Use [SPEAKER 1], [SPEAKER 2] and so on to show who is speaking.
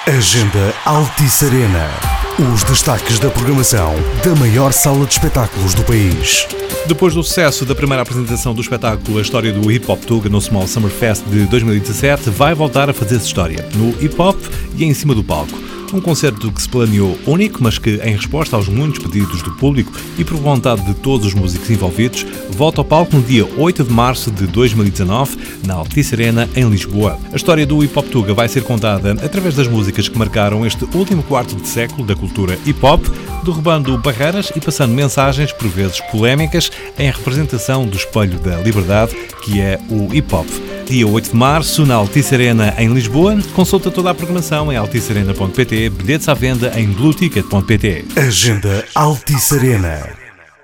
[SPEAKER 1] Agenda Altice Arena. Os destaques da programação da maior sala de espetáculos do país.
[SPEAKER 2] Depois do sucesso da primeira apresentação do espetáculo A História do Hip Hop Tuga no Small Summer Fest de 2017, vai voltar a fazer-se história, no hip hop e em cima do palco. Um concerto que se planeou único, mas que, em resposta aos muitos pedidos do público e por vontade de todos os músicos envolvidos, volta ao palco no dia 8 de março de 2019, na Altice Arena, em Lisboa. A história do Hip Hop Tuga vai ser contada através das músicas que marcaram este último quarto de século da cultura hip hop, derrubando barreiras e passando mensagens, por vezes polémicas, em representação do espelho da liberdade, que é o hip hop. Dia 8 de março, na Altice Arena, em Lisboa. Consulta toda a programação em alticearena.pt, bilhetes à venda em blueticket.pt.
[SPEAKER 1] Agenda Altice Arena.